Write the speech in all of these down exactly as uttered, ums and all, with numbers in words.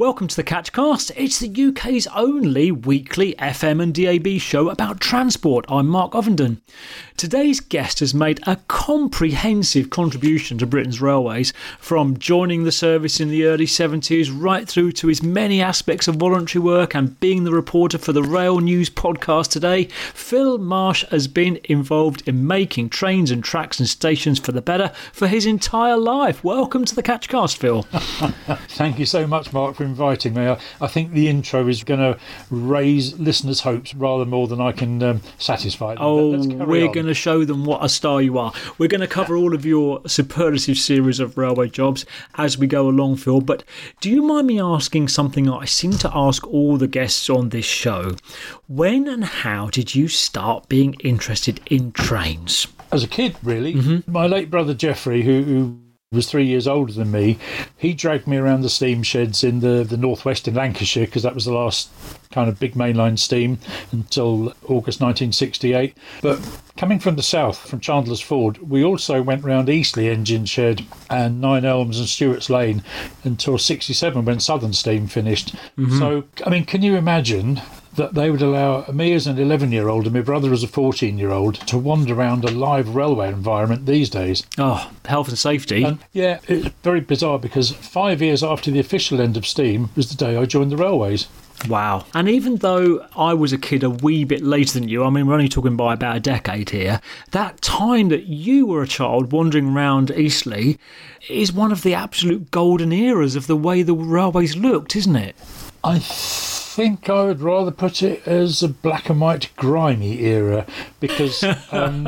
Welcome to the Catchcast. It's the U K's only weekly F M and D A B show about transport. I'm Mark Ovenden. Today's guest has made a comprehensive contribution to Britain's railways, from joining the service in the early seventies right through to his many aspects of voluntary work and being the reporter for the Rail News podcast today. Phil Marsh has been involved in making trains and tracks and stations for the better for his entire life. Welcome to the Catchcast, Phil. Thank you so much, Mark, for inviting me. I, I think the intro is going to raise listeners' hopes rather more than I can um, satisfy them. Oh, we're going to show them what a star you are. We're going to cover all of your superlative series of railway jobs as we go along, Phil. But do you mind me asking something I seem to ask all the guests on this show? When and how did you start being interested in trains? As a kid, really. Mm-hmm. My late brother Geoffrey, who... who was three years older than me, he dragged me around the steam sheds in the, the northwest in Lancashire, because that was the last kind of big mainline steam until August nineteen sixty-eight. But coming from the south, from Chandler's Ford, we also went round Eastleigh Engine Shed and Nine Elms and Stewart's Lane until sixty-seven, when Southern Steam finished. Mm-hmm. So, I mean, can you imagine that they would allow me as an eleven-year-old and my brother as a fourteen-year-old to wander around a live railway environment these days? Oh, health and safety. And yeah, it's very bizarre, because five years after the official end of steam was the day I joined the railways. Wow. And even though I was a kid a wee bit later than you, I mean, we're only talking by about a decade here, that time that you were a child wandering around Eastleigh is one of the absolute golden eras of the way the railways looked, isn't it? I think I would rather put it as a black and white grimy era, because um,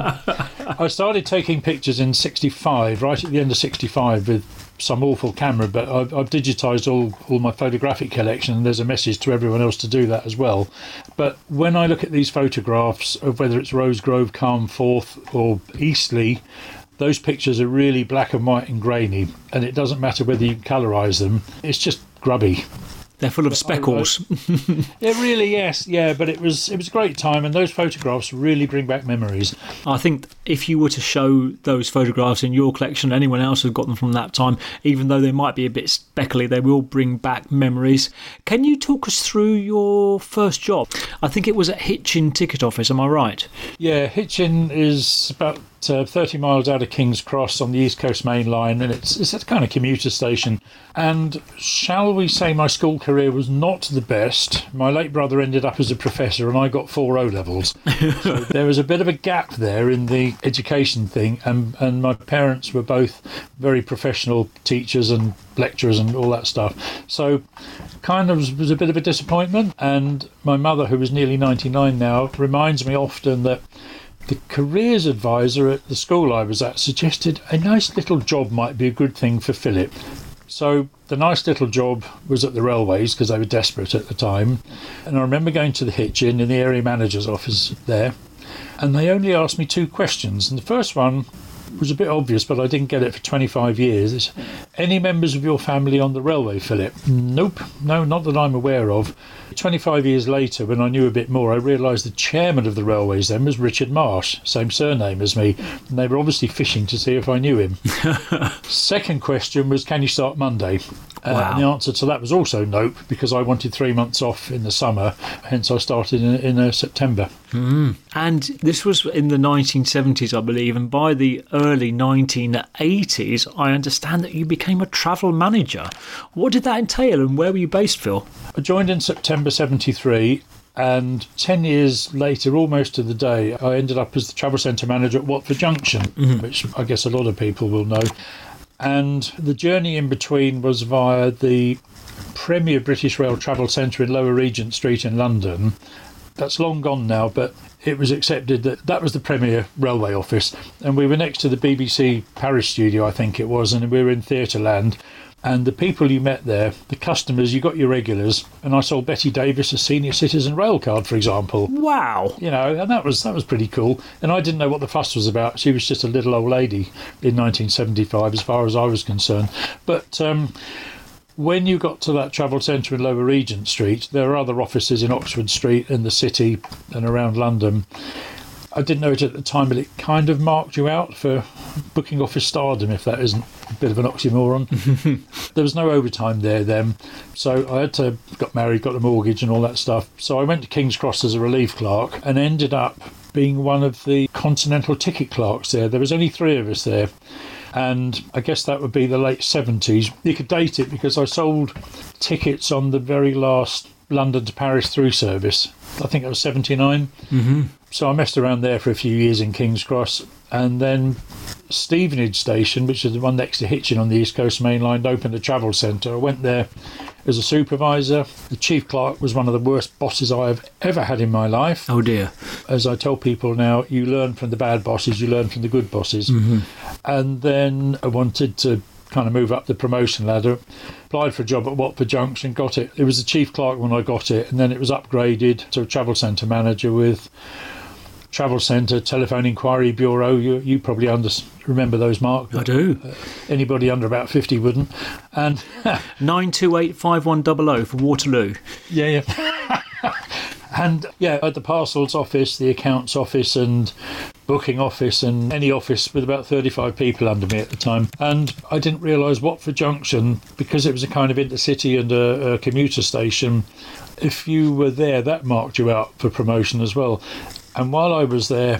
I started taking pictures in sixty-five, right at the end of sixty-five, with some awful camera, but I've, I've digitised all, all my photographic collection, and there's a message to everyone else to do that as well. But when I look at these photographs of whether it's Rosegrove, Carnforth or Eastleigh, those pictures are really black and white and grainy, and it doesn't matter whether you colorise them, it's just grubby. They're full of speckles. Yeah, really, yes, yeah. But it was it was a great time, and those photographs really bring back memories. I think if you were to show those photographs in your collection, anyone else who's got them from that time, even though they might be a bit speckly, they will bring back memories. Can you talk us through your first job? I think it was at Hitchin Ticket Office, am I right? Yeah, Hitchin is about Uh, thirty miles out of King's Cross on the East Coast Main Line, and it's, it's a kind of commuter station. And shall we say my school career was not the best. My late brother ended up as a professor, and I got four O-levels. So there was a bit of a gap there in the education thing, and, and my parents were both very professional teachers and lecturers and all that stuff. So kind of was a bit of a disappointment. And my mother, who is nearly ninety-nine now, reminds me often that the careers advisor at the school I was at suggested a nice little job might be a good thing for Philip. So the nice little job was at the railways, because they were desperate at the time. And I remember going to the Hitchin in the area manager's office there, and they only asked me two questions. And the first one was a bit obvious, but I didn't get it for twenty-five years. It's, any members of your family on the railway, Philip? Nope, no, not that I'm aware of. twenty-five years later, when I knew a bit more, I realised the chairman of the railways then was Richard Marsh, same surname as me, and they were obviously fishing to see if I knew him. Second question was, can you start Monday? Uh, wow. And the answer to that was also nope, because I wanted three months off in the summer, hence I started in, in uh, September. Mm. And this was in the nineteen seventies, I believe, and by the early nineteen eighties, I understand that you became a travel manager. What did that entail, and where were you based, Phil? I joined in September seventy-three, and ten years later, almost to the day, I ended up as the travel centre manager at Watford Junction, mm-hmm. which I guess a lot of people will know. And the journey in between was via the premier British Rail Travel Centre in Lower Regent Street in London. That's long gone now, but it was accepted that that was the premier railway office. And we were next to the B B C Paris studio, I think it was, and we were in Theatreland. And the people you met there, the customers, you got your regulars, and I sold Betty Davis a senior citizen rail card, for example. Wow. You know, and that was that was pretty cool. And I didn't know what the fuss was about. She was just a little old lady in nineteen seventy-five, as far as I was concerned. But um, when you got to that travel centre in Lower Regent Street, there are other offices in Oxford Street and the City and around London. I didn't know it at the time, but it kind of marked you out for booking office stardom, if that isn't a bit of an oxymoron. There was no overtime there then, so I had to, got married, got a mortgage and all that stuff. So I went to King's Cross as a relief clerk and ended up being one of the continental ticket clerks there. There was only three of us there. And I guess that would be the late seventies. You could date it because I sold tickets on the very last London to Paris through service. I think it was seventy-nine. Mm-hmm. So I messed around there for a few years in King's Cross. And then Stevenage Station, which is the one next to Hitchin on the East Coast Main Line, opened a travel centre. I went there as a supervisor. The chief clerk was one of the worst bosses I have ever had in my life. Oh dear. As I tell people now, you learn from the bad bosses, you learn from the good bosses. Mm-hmm. And then I wanted to kind of move up the promotion ladder. Applied for a job at Watford Junction, got it. It was the chief clerk when I got it, and then it was upgraded to a travel centre manager with travel centre, telephone inquiry bureau. You, you probably under, remember those, Mark? I do. Uh, anybody under about fifty wouldn't. And nine two eight five one zero zero for Waterloo. Yeah, yeah. And yeah, at the parcels office, the accounts office and booking office and any office with about thirty-five people under me at the time. And I didn't realise Watford Junction, because it was a kind of intercity and a, a commuter station, if you were there, that marked you out for promotion as well. And while I was there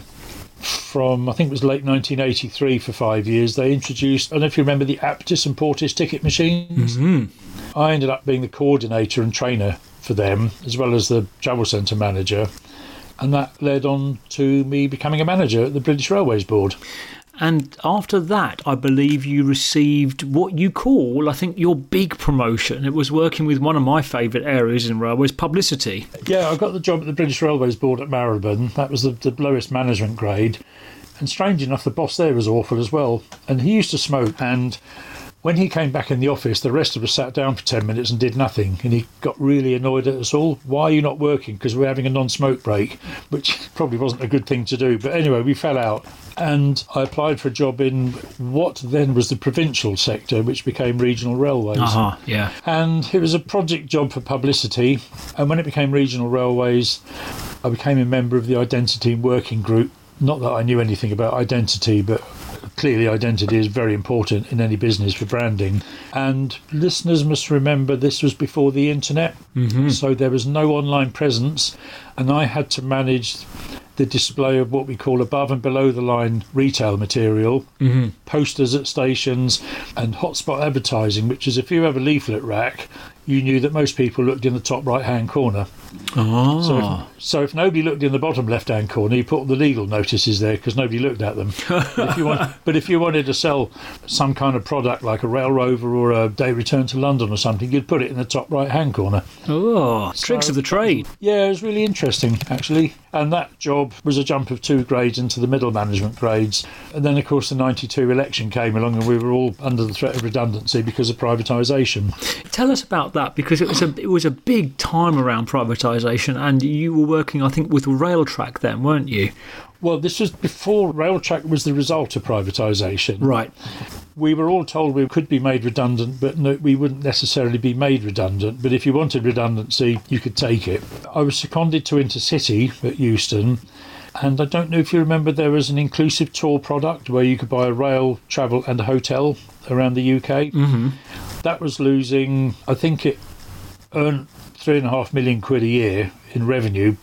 from, I think it was late nineteen eighty-three for five years, they introduced, I don't know if you remember the Aptus and Portis ticket machines. Mm-hmm. I ended up being the coordinator and trainer for them, as well as the travel centre manager. And that led on to me becoming a manager at the British Railways Board. And after that, I believe you received what you call, I think, your big promotion. It was working with one of my favourite areas in railways, publicity. Yeah, I got the job at the British Railways Board at Marylebone. That was the, the lowest management grade. And strange enough, the boss there was awful as well. And he used to smoke, and when he came back in the office, the rest of us sat down for ten minutes and did nothing. And he got really annoyed at us all. Why are you not working? Because we're having a non-smoke break, which probably wasn't a good thing to do. But anyway, we fell out. And I applied for a job in what then was the provincial sector, which became regional railways. Uh-huh, yeah. And it was a project job for publicity. And when it became regional railways, I became a member of the Identity Working Group. Not that I knew anything about identity, but clearly identity is very important in any business for branding. And listeners must remember this was before the internet, mm-hmm. so there was no online presence, and I had to manage the display of what we call above and below the line retail material, mm-hmm. posters at stations, and hotspot advertising, which is if you have a leaflet rack, you knew that most people looked in the top right hand corner. Oh. So if, so if nobody looked in the bottom left hand corner, you put all the legal notices there because nobody looked at them. But if, you want, but if you wanted to sell some kind of product like a Rail Rover or a Day Return to London or something, you'd put it in the top right hand corner. Oh, So- tricks of the trade. Yeah, it was really interesting, actually. And that job was a jump of two grades into the middle management grades. And then, of course, the ninety-two election came along and we were all under the threat of redundancy because of privatisation. Tell us about that, because it was a it was a big time around privatisation, and you were working, I think, with Railtrack then, weren't you? Well, this was before Railtrack was the result of privatisation. Right. We were all told we could be made redundant, but no, we wouldn't necessarily be made redundant. But if you wanted redundancy, you could take it. I was seconded to Intercity at Euston, and I don't know if you remember, there was an inclusive tour product where you could buy a rail, travel and a hotel around the U K. Mm-hmm. That was losing, I think it earned three and a half million quid a year in revenue,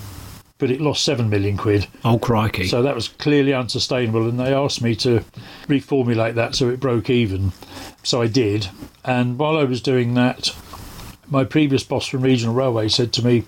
but it lost seven million quid. Oh, crikey. So that was clearly unsustainable, and they asked me to reformulate that so it broke even. So I did. And while I was doing that, my previous boss from Regional Railway said to me,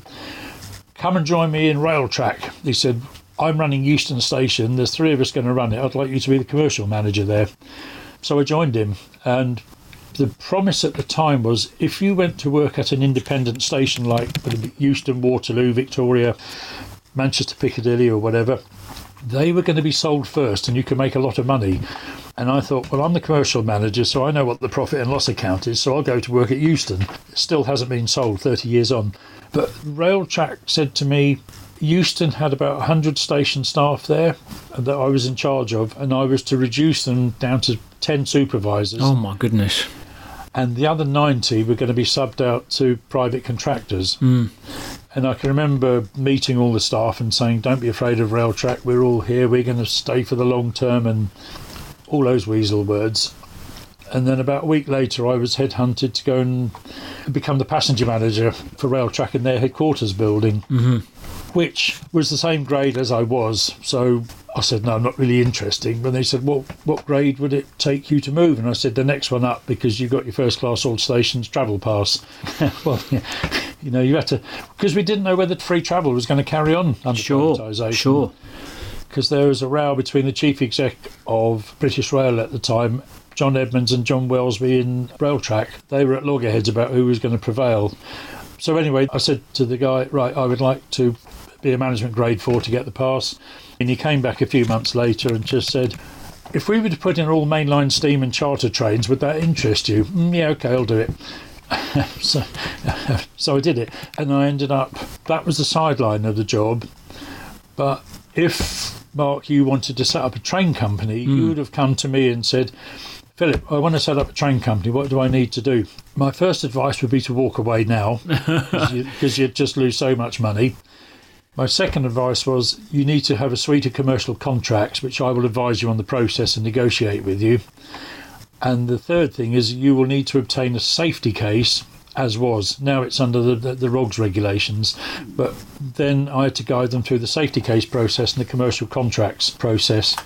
come and join me in Railtrack. He said, I'm running Euston Station. There's three of us going to run it. I'd like you to be the commercial manager there. So I joined him. And the promise at the time was if you went to work at an independent station like Euston, Waterloo, Victoria, Manchester Piccadilly or whatever, they were going to be sold first and you could make a lot of money. And I thought, well, I'm the commercial manager, so I know what the profit and loss account is, so I'll go to work at Euston. It still hasn't been sold thirty years on. But Railtrack said to me, Euston had about one hundred station staff there that I was in charge of, and I was to reduce them down to ten supervisors. Oh, my goodness. And the other ninety were going to be subbed out to private contractors. Mm. And I can remember meeting all the staff and saying, don't be afraid of Railtrack, we're all here, we're going to stay for the long term, and all those weasel words. And then about a week later, I was headhunted to go and become the passenger manager for Railtrack in their headquarters building, mm-hmm. which was the same grade as I was. So I said, no, I'm not really interested. But they said, well, what grade would it take you to move? And I said, the next one up, because you've got your first class all stations travel pass. Well, yeah, you know, you had to, because we didn't know whether free travel was going to carry on under sure, privatisation. Sure, because there was a row between the chief exec of British Rail at the time, John Edmonds and John Wellesby in Railtrack. They were at loggerheads about who was going to prevail. So anyway, I said to the guy, right, I would like to be a management grade four to get the pass. And he came back a few months later and just said, if we were to put in all mainline steam and charter trains, would that interest you? Mm, yeah, okay, I'll do it. so, so I did it. And I ended up, that was the sideline of the job. But if, Mark, you wanted to set up a train company, mm. you would have come to me and said, Philip, I want to set up a train company. What do I need to do? My first advice would be to walk away now, because you, you'd just lose so much money. My second advice was you need to have a suite of commercial contracts, which I will advise you on the process and negotiate with you. And the third thing is you will need to obtain a safety case, as was. Now it's under the, the, the R O Gs regulations. But then I had to guide them through the safety case process and the commercial contracts process.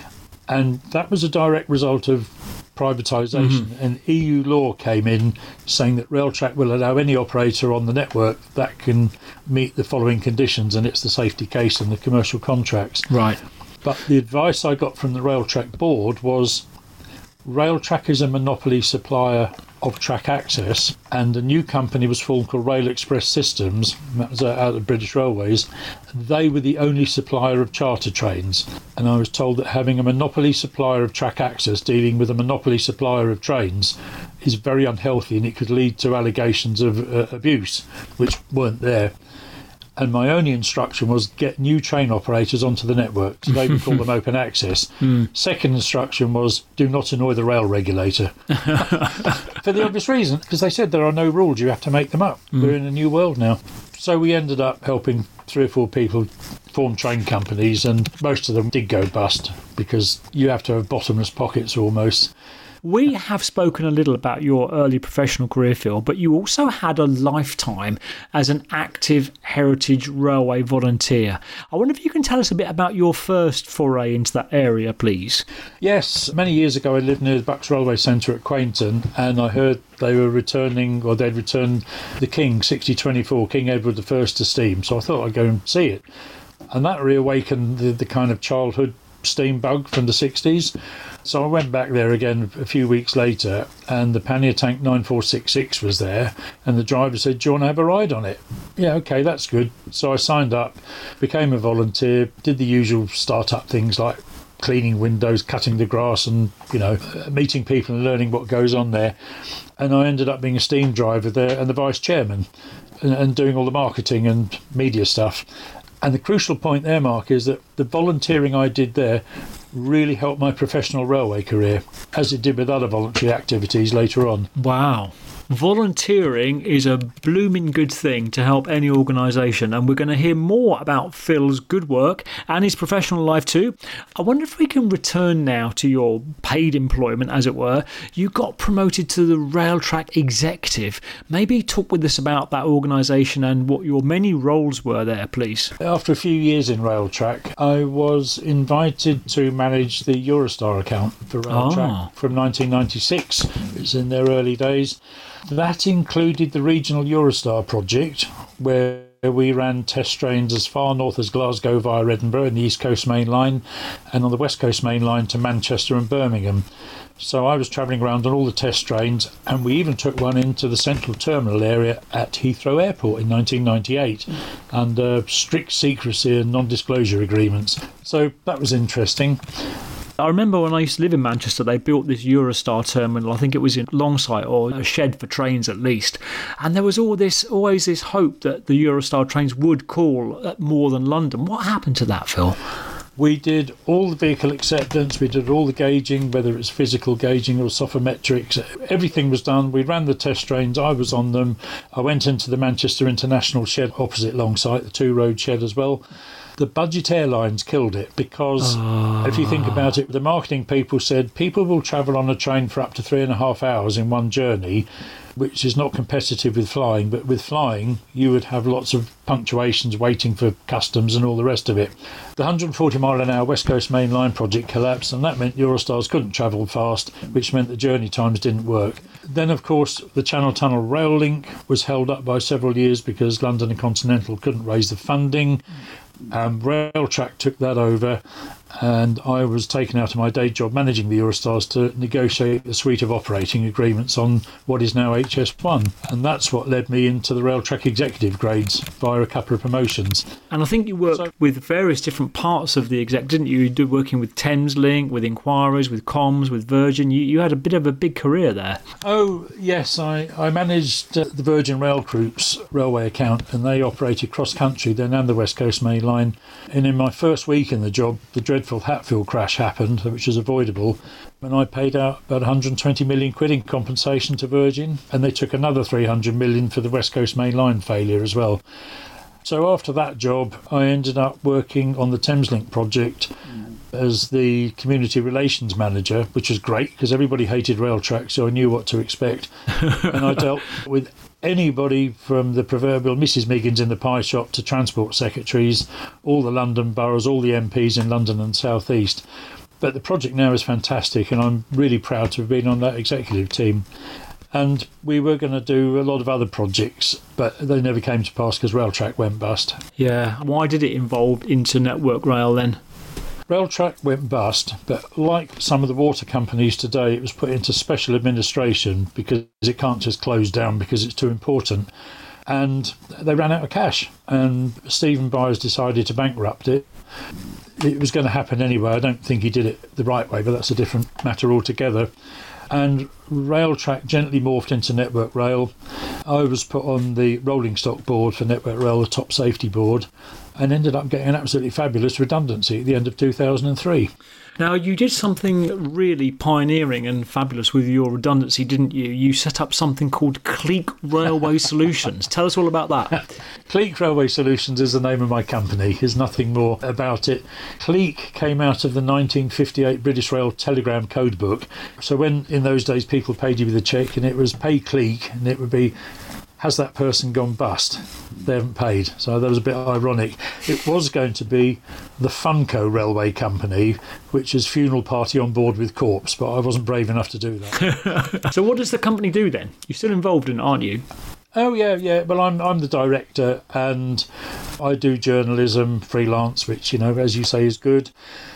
And that was a direct result of privatisation. Mm-hmm. And E U law came in saying that Railtrack will allow any operator on the network that can meet the following conditions, and it's the safety case and the commercial contracts. Right. But the advice I got from the Railtrack board was Railtrack is a monopoly supplier of track access, and a new company was formed called Rail Express Systems, that was out of British Railways. They were the only supplier of charter trains, and I was told that having a monopoly supplier of track access dealing with a monopoly supplier of trains is very unhealthy, and it could lead to allegations of uh, abuse, which weren't there. And my only instruction was get new train operators onto the network. Today we call them open access. Mm. Second instruction was do not annoy the rail regulator. For the obvious reason, because they said there are no rules, you have to make them up. Mm. We're in a new world now. So we ended up helping three or four people form train companies, and most of them did go bust because you have to have bottomless pockets almost. We have spoken a little about your early professional career, Phil, but you also had a lifetime as an active Heritage Railway volunteer. I wonder if you can tell us a bit about your first foray into that area, please. Yes, many years ago I lived near the Bucks Railway Centre at Quainton, and I heard they were returning, or they'd returned the King sixty twenty-four, King Edward the First to steam, so I thought I'd go and see it. And that reawakened the, the kind of childhood steam bug from the sixties. So I went back there again a few weeks later, and the Pannier Tank nine four six six was there, and the driver said, do you want to have a ride on it? Yeah, okay, that's good. So I signed up, became a volunteer, did the usual start-up things like cleaning windows, cutting the grass, and, you know, meeting people and learning what goes on there. And I ended up being a steam driver there and the vice chairman, and, and doing all the marketing and media stuff. And the crucial point there, Mark, is that the volunteering I did there really helped my professional railway career, as it did with other voluntary activities later on. Wow. Volunteering is a blooming good thing to help any organisation, and we're going to hear more about Phil's good work and his professional life too. I wonder if we can return now to your paid employment, as it were. You got promoted to the Railtrack executive. Maybe talk with us about that organisation and what your many roles were there, please. After a few years in Railtrack, I was invited to manage the Eurostar account for Railtrack oh. from nineteen ninety-six. It was in their early days. That included the regional Eurostar project, where we ran test trains as far north as Glasgow via Edinburgh in the East Coast Main Line, and on the West Coast Main Line to Manchester and Birmingham. So I was travelling around on all the test trains, and we even took one into the central terminal area at Heathrow Airport in nineteen ninety-eight under strict secrecy and non-disclosure agreements. So that was interesting. I remember when I used to live in Manchester, they built this Eurostar terminal. I think it was in Longsight, or a shed for trains at least. And there was all this, always this hope that the Eurostar trains would call at more than London. What happened to that, Phil? We did all the vehicle acceptance, we did all the gauging, whether it's physical gauging or sophometrics. Everything was done. We ran the test trains, I was on them. I went into the Manchester International shed opposite Longsight, the two-road shed as well. The budget airlines killed it because oh. if you think about it, the marketing people said people will travel on a train for up to three and a half hours in one journey, which is not competitive with flying. But with flying, you would have lots of punctuations waiting for customs and all the rest of it. The one hundred forty mile an hour West Coast Main Line project collapsed, and that meant Eurostars couldn't travel fast, which meant the journey times didn't work. Then, of course, the Channel Tunnel rail link was held up by several years because London and Continental couldn't raise the funding. Um, Railtrack took that over, and I was taken out of my day job managing the Eurostars to negotiate a suite of operating agreements on what is now H S one, and that's what led me into the Railtrack executive grades via a couple of promotions. And I think you worked so, with various different parts of the exec, didn't you? You did working with Thameslink, with Inquiries, with Comms, with Virgin. You, you had a bit of a big career there. Oh, yes. I, I managed uh, the Virgin Rail Group's railway account, and they operated cross-country then and the West Coast Main Line. And in my first week in the job, the dreadful Hatfield crash happened, which was avoidable, and I paid out about one hundred twenty million quid in compensation to Virgin, and they took another three hundred million for the West Coast Main Line failure as well. So after that job, I ended up working on the Thameslink project as the community relations manager, which was great because everybody hated Railtrack, so I knew what to expect. And I dealt with anybody from the proverbial Missus Miggins in the pie shop to transport secretaries, all the London boroughs, all the M Ps in London and South East. But the project now is fantastic, and I'm really proud to have been on that executive team. And we were going to do a lot of other projects, but they never came to pass because Railtrack went bust. Yeah. Why did it involve Inter-Network Rail then? Railtrack went bust, but like some of the water companies today, it was put into special administration because it can't just close down because it's too important. And they ran out of cash, and Stephen Byers decided to bankrupt it. It was going to happen anyway. I don't think he did it the right way, but that's a different matter altogether. And Railtrack gently morphed into Network Rail. I was put on the rolling stock board for Network Rail, the top safety board, and ended up getting an absolutely fabulous redundancy at the end of two thousand three. Now, you did something really pioneering and fabulous with your redundancy, didn't you? You set up something called Cleek Railway Solutions. Tell us all about that. Cleek Railway Solutions is the name of my company. There's nothing more about it. Cleek came out of the nineteen fifty-eight British Rail Telegram Code Book. So when, in those days, people paid you with a cheque, and it was pay Cleek, and it would be, has that person gone bust? They haven't paid. So that was a bit ironic. It was going to be the Funco Railway Company, which is funeral party on board with corpse, but I wasn't brave enough to do that. So what does the company do then? You're still involved in it, aren't you? Oh, yeah, yeah. Well, I'm I'm the director, and I do journalism freelance, which, you know, as you say, is good.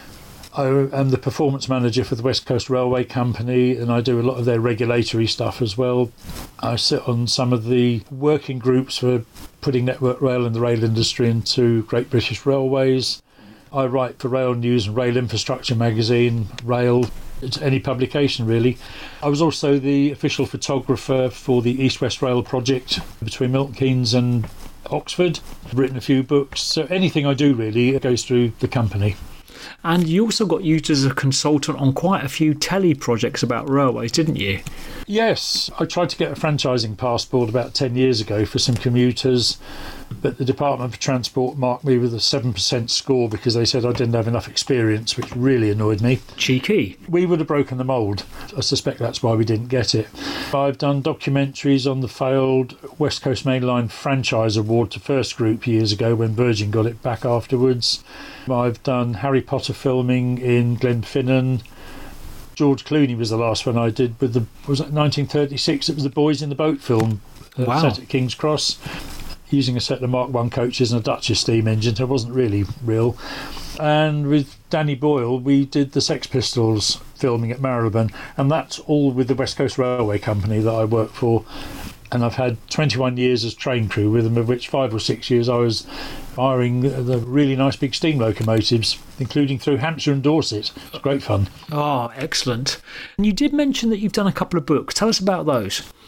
I am the performance manager for the West Coast Railway Company, and I do a lot of their regulatory stuff as well. I sit on some of the working groups for putting Network Rail and the rail industry into Great British Railways. I write for Rail News and Rail Infrastructure magazine, Rail, it's any publication really. I was also the official photographer for the East West Rail project between Milton Keynes and Oxford. I've written a few books, so anything I do really goes through the company. And you also got used as a consultant on quite a few telly projects about railways, didn't you? Yes, I tried to get a franchising passport about ten years ago for some commuters, but the Department for Transport marked me with a seven percent score because they said I didn't have enough experience, which really annoyed me. Cheeky. We would have broken the mould. I suspect that's why we didn't get it. I've done documentaries on the failed West Coast Main Line Franchise Award to First Group years ago when Virgin got it back afterwards. I've done Harry Potter filming in Glenfinnan. George Clooney was the last one I did with the, was it nineteen thirty-six? It was the Boys in the Boat film uh, wow. set at King's Cross, using a set of Mark one coaches and a Dutcher steam engine, so it wasn't really real. And with Danny Boyle, we did the Sex Pistols filming at Marylebone, and that's all with the West Coast Railway Company that I work for. And I've had twenty-one years as train crew with them, of which five or six years I was firing the really nice big steam locomotives, including through Hampshire and Dorset. It's great fun. Oh, excellent. And you did mention that you've done a couple of books. Tell us about those.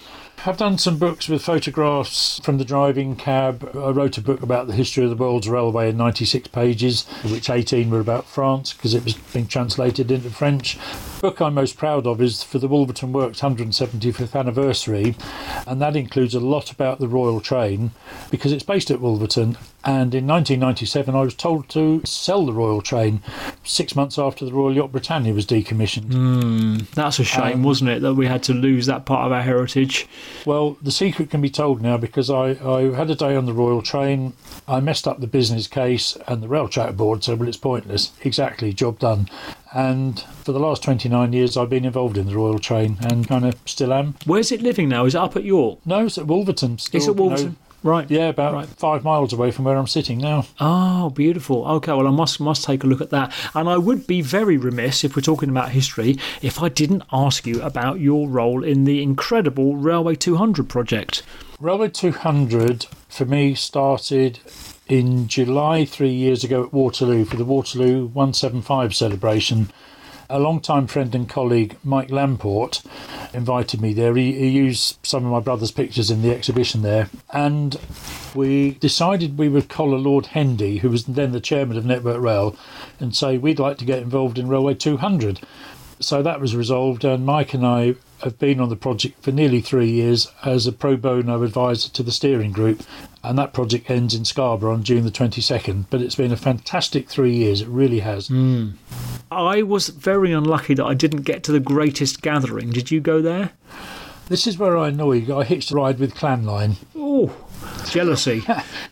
I've done some books with photographs from the driving cab. I wrote a book about the history of the world's railway in ninety-six pages, which eighteen were about France because it was being translated into French. The book I'm most proud of is for the Wolverton Works one hundred seventy-fifth anniversary, and that includes a lot about the Royal Train because it's based at Wolverton. And in nineteen ninety-seven, I was told to sell the Royal Train six months after the Royal Yacht Britannia was decommissioned. Mm, that's a shame, um, wasn't it, that we had to lose that part of our heritage? Well, the secret can be told now because I, I had a day on the Royal Train. I messed up the business case, and the Rail Track Board said, well, it's pointless. Exactly, job done. And for the last twenty-nine years, I've been involved in the Royal Train and kind of still am. Where's it living now? Is it up at York? No, it's at Wolverton. Still, it's at Wolverton? You know, right. Yeah, about right. five miles away from where I'm sitting now. Oh, beautiful. Okay, well, I must must take a look at that. And I would be very remiss, if we're talking about history, if I didn't ask you about your role in the incredible Railway two hundred project. Railway two hundred, for me, started in July three years ago at Waterloo for the Waterloo one seventy-five celebration. A long-time friend and colleague, Mike Lamport, invited me there. He, he used some of my brother's pictures in the exhibition there. And we decided we would collar Lord Hendy, who was then the chairman of Network Rail, and say we'd like to get involved in Railway two hundred. So that was resolved, and Mike and I have been on the project for nearly three years as a pro bono advisor to the steering group, and that project ends in Scarborough on June the twenty-second. But it's been a fantastic three years, it really has. Mm. I was very unlucky that I didn't get to the Greatest Gathering. Did you go there? This is where I annoy you. I hitched a ride with Clanline. Oh, jealousy.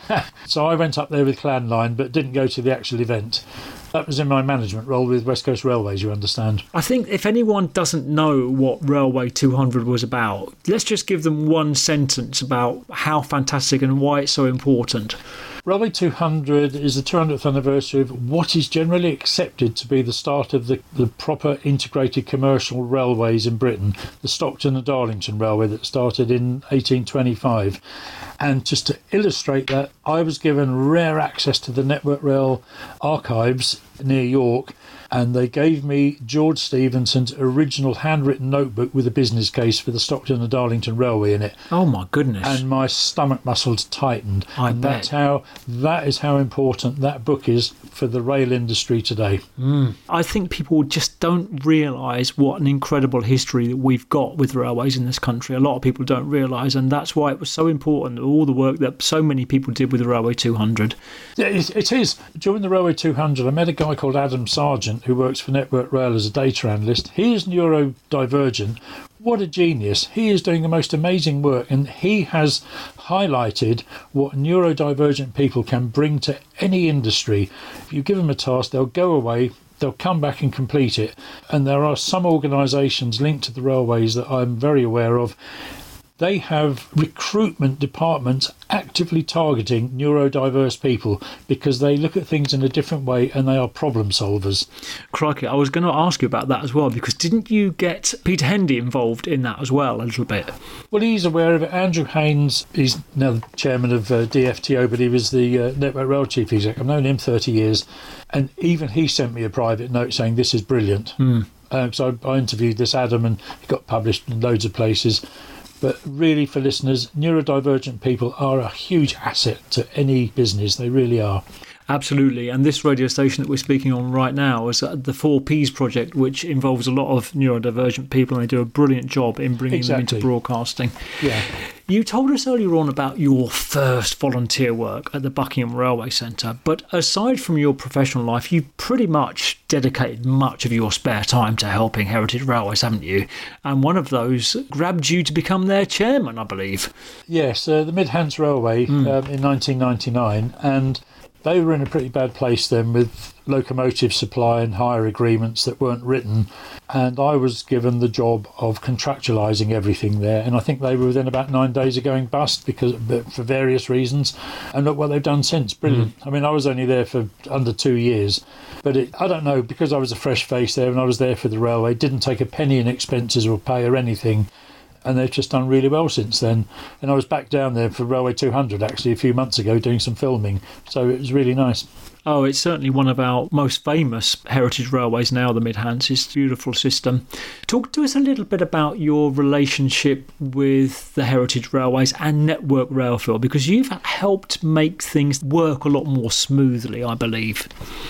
So I went up there with Clanline but didn't go to the actual event. That was in my management role with West Coast Railways, you understand. I think if anyone doesn't know what Railway two hundred was about, let's just give them one sentence about how fantastic and why it's so important. Railway two hundred is the two hundredth anniversary of what is generally accepted to be the start of the, the proper integrated commercial railways in Britain, the Stockton and Darlington Railway that started in eighteen twenty-five. And just to illustrate that, I was given rare access to the Network Rail archives near York, and they gave me George Stephenson's original handwritten notebook with a business case for the Stockton and Darlington Railway in it. Oh my goodness. And my stomach muscles tightened. I and bet. That's how, that is how important that book is for the rail industry today. Mm. I think people just don't realise what an incredible history that we've got with railways in this country. A lot of people don't realise, and that's why it was so important, all the work that so many people did with the Railway two hundred. Yeah, it, it is. During the Railway two hundred, I met a guy called Adam Sargent who works for Network Rail as a data analyst. He is neurodivergent. What a genius. He is doing the most amazing work, and he has highlighted what neurodivergent people can bring to any industry. If you give them a task, they'll go away, they'll come back and complete it. And there are some organisations linked to the railways that I'm very aware of. They have recruitment departments actively targeting neurodiverse people because they look at things in a different way and they are problem solvers. Crikey, I was going to ask you about that as well, because didn't you get Peter Hendy involved in that as well a little bit? Well, he's aware of it. Andrew Haynes, he's now the chairman of uh, D F T O, but he was the uh, Network Rail chief exec. I've known him thirty years, and even he sent me a private note saying this is brilliant. Mm. Uh, so I, I interviewed this Adam, and it got published in loads of places. But really, for listeners, neurodivergent people are a huge asset to any business. They really are. Absolutely. And this radio station that we're speaking on right now is the four Ps project, which involves a lot of neurodivergent people, and they do a brilliant job in bringing exactly. them into broadcasting. Yeah. You told us earlier on about your first volunteer work at the Buckingham Railway Centre, but aside from your professional life, you pretty much dedicated much of your spare time to helping Heritage Railways, haven't you? And one of those grabbed you to become their chairman, I believe. Yes, uh, the Midhants Railway mm. um, in nineteen ninety-nine, and they were in a pretty bad place then with locomotive supply and hire agreements that weren't written, and I was given the job of contractualising everything there, and I think they were within about nine days of going bust because for various reasons, and look what they've done since. Brilliant. Mm. I mean, I was only there for under two years, but it, I don't know, because I was a fresh face there and I was there for the railway, didn't take a penny in expenses or pay or anything. and they've just done really well since then. And I was back down there for Railway two hundred actually a few months ago doing some filming, so it was really nice. Oh, it's certainly one of our most famous heritage railways now, the Midhants. It's a beautiful system. Talk to us a little bit about your relationship with the heritage railways and Network Rail, Phil, because you've helped make things work a lot more smoothly, I believe.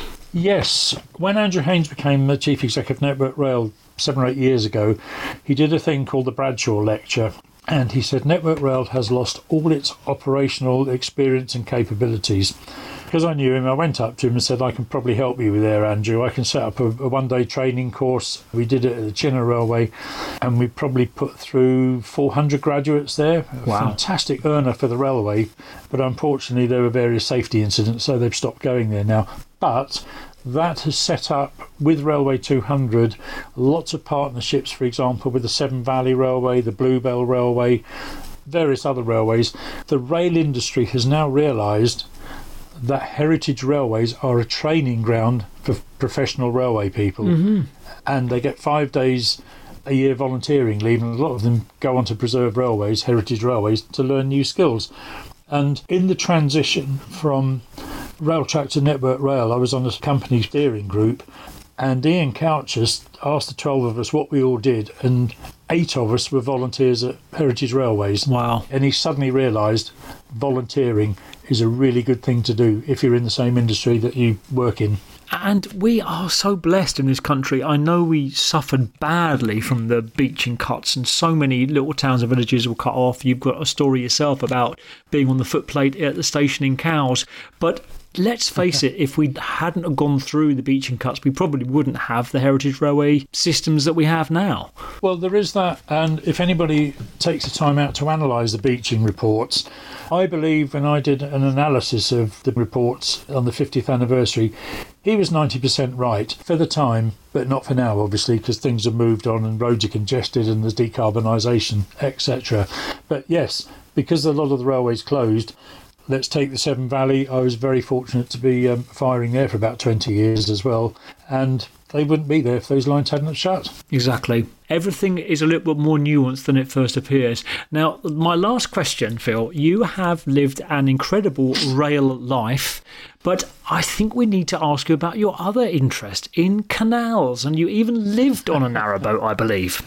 Yes. When Andrew Haines became the Chief Executive of Network Rail seven or eight years ago, he did a thing called the Bradshaw Lecture. And he said Network Rail has lost all its operational experience and capabilities. Because I knew him, I went up to him and said, I can probably help you with there, Andrew. I can set up a, a one-day training course. We did it at the Chinner Railway, and we probably put through four hundred graduates there. Wow. A fantastic earner for the railway. But unfortunately, there were various safety incidents, so they've stopped going there now. But that has set up, with Railway two hundred, lots of partnerships, for example, with the Severn Valley Railway, the Bluebell Railway, various other railways. The rail industry has now realised that heritage railways are a training ground for professional railway people. Mm-hmm. And they get five days a year volunteering leave, and a lot of them go on to preserve railways, heritage railways, to learn new skills. And in the transition from Railtrack to Network Rail, I was on a company steering group, and Ian Couchers asked the twelve of us what we all did, and eight of us were volunteers at Heritage Railways. Wow. And he suddenly realised volunteering is a really good thing to do if you're in the same industry that you work in. And we are so blessed in this country. I know we suffered badly from the beaching cuts, and so many little towns and villages were cut off. You've got a story yourself about being on the footplate at the station in Cowes. But let's face it, if we hadn't gone through the beaching cuts, we probably wouldn't have the heritage railway systems that we have now. Well, there is that, and if anybody takes the time out to analyse the beaching reports, I believe when I did an analysis of the reports on the fiftieth anniversary, he was ninety percent right for the time, but not for now, obviously, because things have moved on and roads are congested and there's decarbonisation, et cetera. But yes, because a lot of the railways closed, let's take the Severn Valley. I was very fortunate to be um, firing there for about twenty years as well, and they wouldn't be there if those lines hadn't shut. Exactly. Everything is a little bit more nuanced than it first appears. Now, my last question, Phil, you have lived an incredible rail life, but I think we need to ask you about your other interest in canals, and you even lived on a narrowboat, I believe.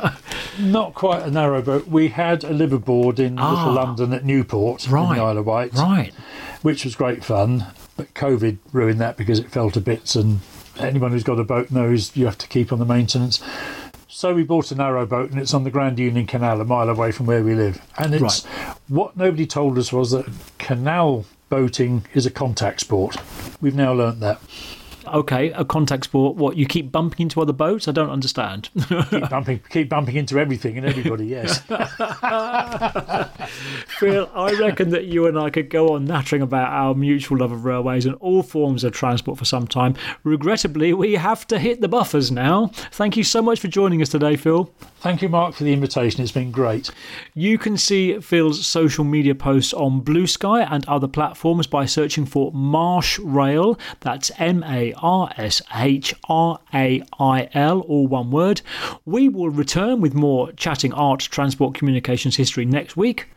Not quite a narrowboat. We had a liveaboard in Ah, Little London at Newport, right, in the Isle of Wight, right, which was great fun, but COVID ruined that because it fell to bits, and anyone who's got a boat knows you have to keep on the maintenance. So we bought a narrowboat, and it's on the Grand Union Canal, a mile away from where we live. And it's Right. what nobody told us was that canal boating is a contact sport. We've now learnt that. Okay, a contact sport. What, you keep bumping into other boats? I don't understand. Keep bumping, keep bumping into everything and everybody, yes. Phil, I reckon that you and I could go on nattering about our mutual love of railways and all forms of transport for some time. Regrettably, we have to hit the buffers now. Thank you so much for joining us today, Phil. Thank you, Mark, for the invitation. It's been great. You can see Phil's social media posts on Blue Sky and other platforms by searching for Marsh Rail. That's M A R S H R A I L, all one word. We will return with more chatting art, transport, communications history next week.